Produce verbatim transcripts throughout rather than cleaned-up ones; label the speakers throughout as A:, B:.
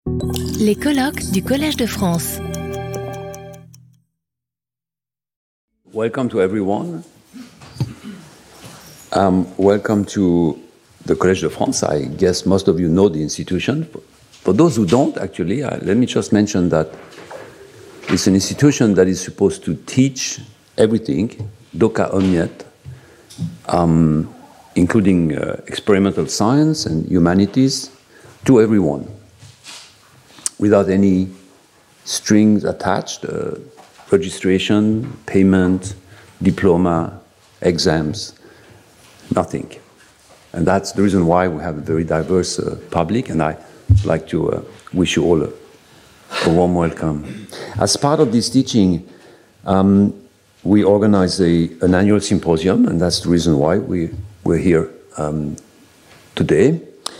A: Les colloques du Collège de France.
B: Welcome to everyone. Um, welcome to the Collège de France. I guess most of you know the institution. For those who don't, actually, uh, let me just mention that it's an institution that is supposed to teach everything, doca omniet, um, including uh, experimental science and humanities, to everyone, without any strings attached, uh, registration, payment, diploma, exams, nothing. And that's the reason why we have a very diverse uh, public, and I'd like to uh, wish you all a, a warm welcome. As part of this teaching, um, we organize a, an annual symposium, and that's the reason why we, we're here um, today.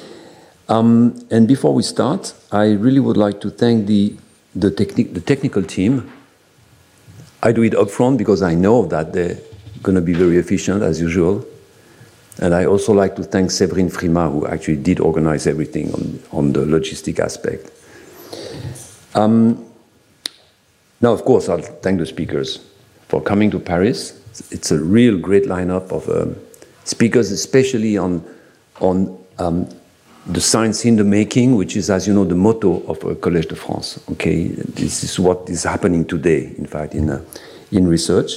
B: Um, and before we start, I really would like to thank the, the, techni- the technical team. I do it upfront because I know that they're going to be very efficient as usual. And I also like to thank Séverine Frima, who actually did organize everything on, on the logistic aspect. Um, now, of course, I'll thank the speakers for coming to Paris. It's a real great lineup of um, speakers, especially on, on um, the science in the making, which is, as you know, the motto of uh, Collège de France. Okay, this is what is happening today, in fact, in, uh, in research.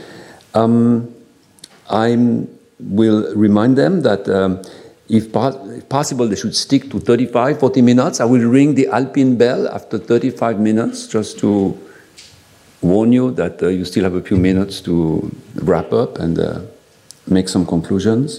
B: Um, I will remind them that um, if, po- if possible, they should stick to thirty-five, forty minutes. I will ring the Alpine bell after thirty-five minutes, just to warn you that uh, you still have a few minutes to wrap up and uh, make some conclusions.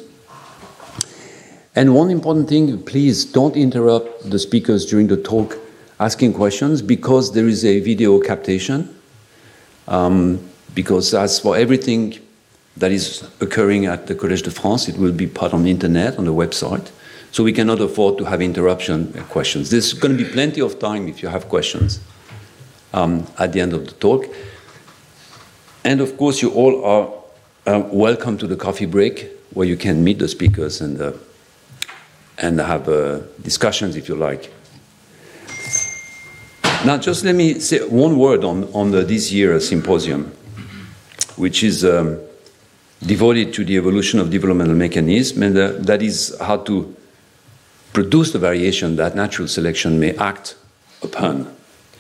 B: And one important thing, please don't interrupt the speakers during the talk asking questions, because there is a video captation. Um, because as for everything that is occurring at the Collège de France, it will be put on the internet, on the website. So we cannot afford to have interruption questions. There's going to be plenty of time if you have questions um, at the end of the talk. And of course, you all are uh, welcome to the coffee break, where you can meet the speakers and uh, and have uh, discussions if you like. Now, just let me say one word on, on the, this year's symposium, which is um, devoted to the evolution of developmental mechanism, and uh, that is how to produce the variation that natural selection may act upon.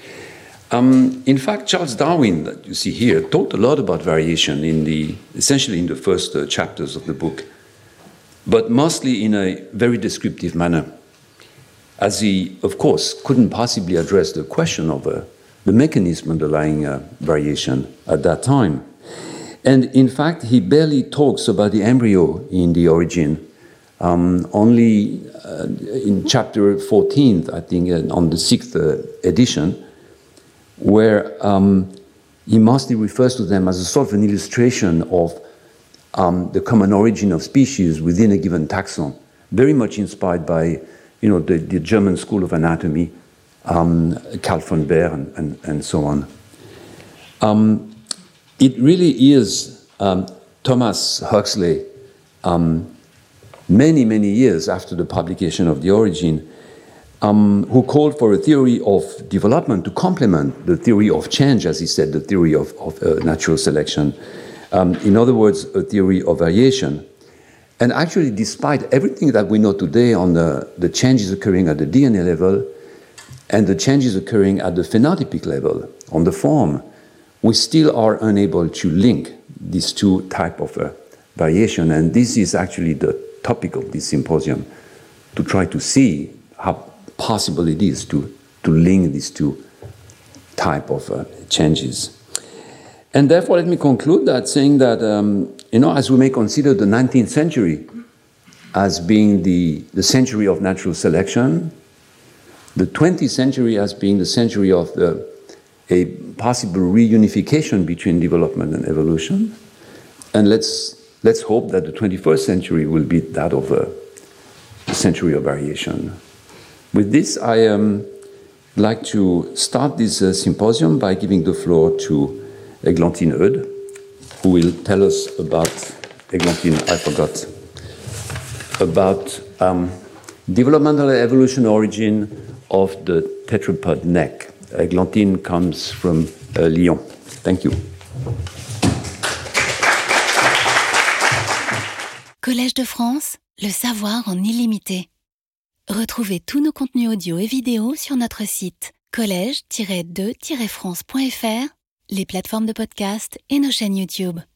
B: Um, in fact, Charles Darwin, that you see here, talked a lot about variation in the, essentially in the first uh, chapters of the book, but mostly in a very descriptive manner, as he, of course, couldn't possibly address the question of uh, the mechanism underlying uh, variation at that time. And in fact, he barely talks about the embryo in the origin. Um, only uh, in chapter fourteen, I think, uh, on the sixth uh, edition, where um, he mostly refers to them as a sort of an illustration of Um, the common origin of species within a given taxon, very much inspired by, you know, the, the German school of anatomy, um, Karl von Baer, and, and, and so on. Um, it really is um, Thomas Huxley, um, many, many years after the publication of The Origin, um, who called for a theory of development to complement the theory of change, as he said, the theory of, of uh, natural selection. Um, in other words, a theory of variation. And actually, despite everything that we know today on the, the changes occurring at the D N A level and the changes occurring at the phenotypic level, on the form, we still are unable to link these two types of uh, variation. And this is actually the topic of this symposium, to try to see how possible it is to, to link these two types of uh, changes. And therefore, let me conclude that saying that, um, you know, as we may consider the nineteenth century as being the, the century of natural selection, the twentieth century as being the century of the, a possible reunification between development and evolution, and let's, let's hope that the twenty-first century will be that of a, a century of variation. With this, I um, like to start this uh, symposium by giving the floor to Eglantine Eudes, who will tell us about, Eglantine, I forgot, about um, developmental evolution origin of the tetrapod neck. Eglantine comes from uh, Lyon. Thank you.
A: Collège de France, le savoir en illimité. Retrouvez tous nos contenus audio et vidéo sur notre site collège tiret de tiret france point f r, les plateformes de podcast et nos chaînes YouTube.